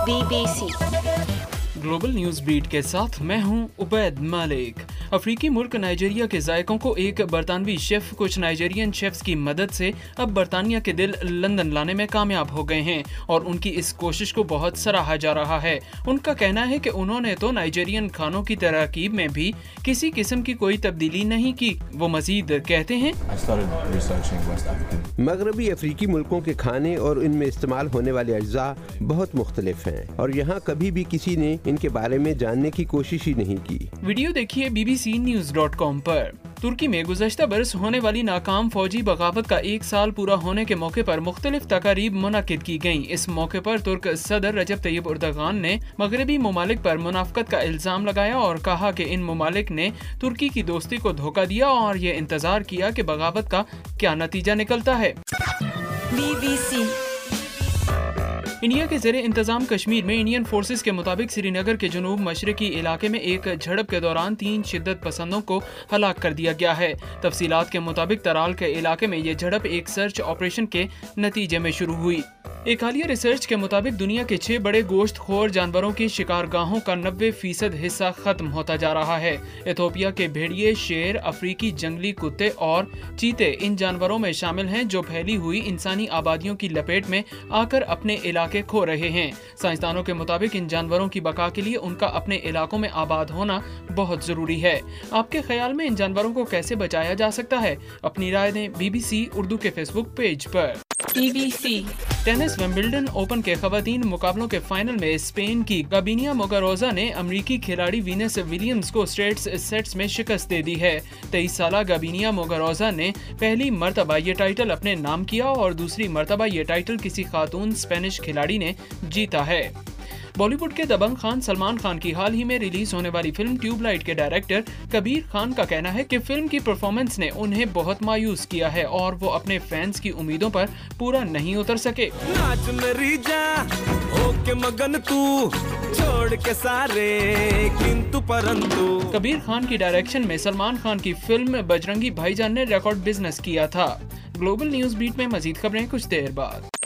BBC global news beat के साथ मैं हूं उबैद मालिक। अफ्रीकी मुल्क नाइजीरिया के जायकों को एक बरतानवी शेफ कुछ नाइजीरियन शेफ्स की मदद से अब बरतानिया के दिल लंदन लाने में कामयाब हो गए हैं और उनकी इस कोशिश को बहुत सराहा जा रहा है। उनका कहना है कि उन्होंने तो नाइजीरियन खानों की तरकीब में भी किसी किस्म की कोई तब्दीली नहीं की। वो मजीद कहते हैं, मगरबी अफ्रीकी मुल्कों के खाने और इनमें इस्तेमाल होने वाले अज्जा बहुत मुख्तलिफ हैं और यहाँ कभी भी किसी ने इनके बारे में जानने की कोशिश ही नहीं की। वीडियो देखिए bbcnews.com पर। तुर्की में गुज़श्ता बरस होने वाली नाकाम फौजी बगावत का 1 साल पूरा होने के मौके पर मुख्तलिफ तकारीब मुनक्किद की गयी। इस मौके पर तुर्क सदर रजब तैयब उर्दगान ने मगरबी ममालिक पर मुनाफकत का इल्जाम लगाया और कहा कि इन ममालिक ने तुर्की की दोस्ती को धोखा दिया और ये इंतजार किया कि बगावत का क्या नतीजा निकलता है। BBC इंडिया के ज़ेरे इंतजाम कश्मीर में इंडियन फोर्सेस के मुताबिक श्रीनगर के जनूब मशरकी इलाके में एक झड़प के दौरान 3 शिद्दत पसंदों को हलाक कर दिया गया है। तफसीलात के मुताबिक तराल के इलाके में ये झड़प एक सर्च ऑपरेशन के नतीजे में शुरू हुई। एक हालिया रिसर्च के मुताबिक दुनिया के 6 बड़े गोश्तखोर जानवरों की शिकारगाहों का 90% हिस्सा खत्म होता जा रहा है। इथोपिया के भेड़िए, शेर, अफ्रीकी जंगली कुत्ते और चीते इन जानवरों में शामिल हैं जो फैली हुई इंसानी आबादियों की लपेट में आकर अपने इलाके खो रहे हैं। साइंसदानों के मुताबिक इन जानवरों की बका के लिए उनका अपने इलाकों में आबाद होना बहुत जरूरी है। आपके ख्याल में इन जानवरों को कैसे बचाया जा सकता है? अपनी राय दें BBC उर्दू के फेसबुक पेज पर। BBC टेनिस विंबलडन ओपन के खवातीन मुकाबलों के फाइनल में स्पेन की गाबिनिया मुगुरुजा ने अमरीकी खिलाड़ी वीनस विलियम्स को स्ट्रेट सेट्स में शिकस्त दे दी है। 23 साला गाबिनिया मुगुरुजा ने पहली मर्तबा ये टाइटल अपने नाम किया और दूसरी मर्तबा ये टाइटल किसी खातून स्पेनिश खिलाड़ी ने जीता है। बॉलीवुड के दबंग खान सलमान खान की हाल ही में रिलीज होने वाली फिल्म ट्यूबलाइट के डायरेक्टर कबीर खान का कहना है कि फिल्म की परफॉर्मेंस ने उन्हें बहुत मायूस किया है और वो अपने फैंस की उम्मीदों पर पूरा नहीं उतर सके। नाच मेरी जान, होके मगन तू, छोड़ के सारे किंतु परंतु। कबीर खान की डायरेक्शन में सलमान खान की फिल्म बजरंगी भाईजान ने रिकॉर्ड बिजनेस किया था। ग्लोबल न्यूज बीट में मजीद खबरें कुछ देर बाद।